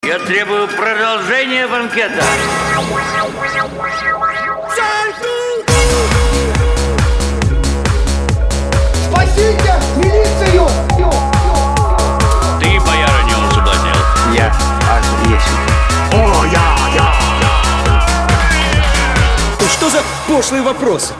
Я требую продолжения банкета. Спасите! Милицию! Ты, бояра, не он соблазнял. Я аж есть. О, я. Что за пошлые вопросы?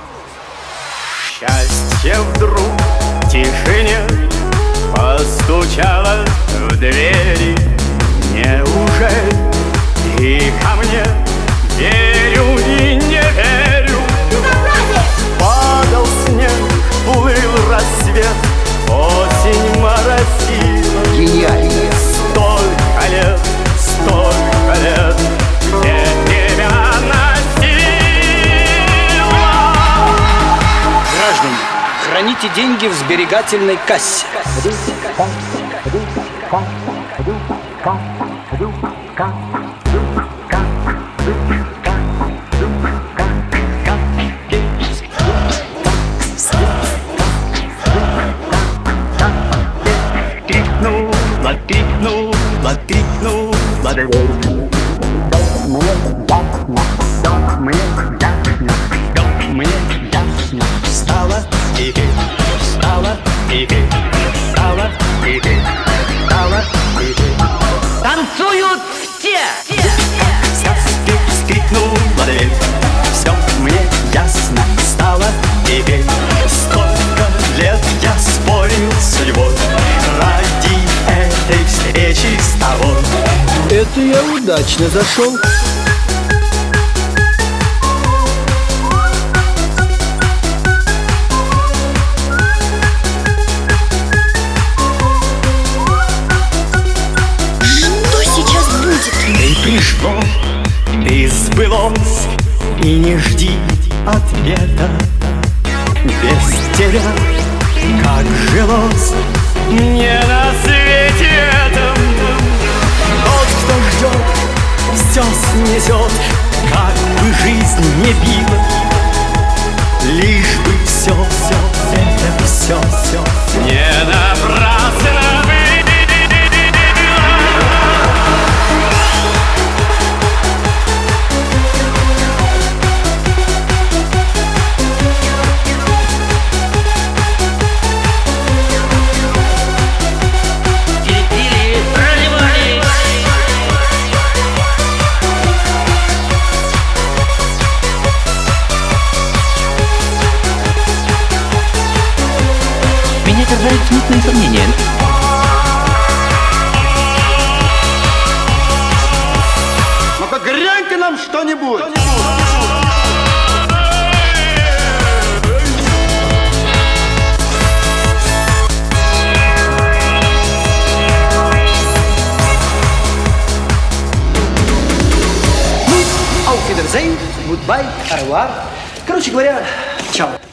Счастье вдруг в тишине постучало в двери. Неужели ты ко мне? Верю и не верю. Падал снег, плыл рассвет, осень моросила. Гениально. Столько лет, где тебя носила. Граждане, храните деньги в сберегательной кассе. Крикнула дверь. Мне ясно, стало и ты, стало и ты, стало и ты, стало и ты. Танцуют все! Скрикнула дверь. Все мне ясно, стало и ты. Столько лет я спорил с судьбой ради этой встречи с тобой. Это я удачно зашел. Что сейчас будет? Ты пришло, ты сбылось, и не жди ответа. Без тебя, как жилось мне на свете этом. Тот, кто ждет, все снесет, как бы жизнь не била. Лишь бы все не напрасно было. Меня терзают смутные сомнения. Ну-ка, гряньте нам что-нибудь! Auf Wiedersehen, goodbye, au revoir. Короче говоря, чао.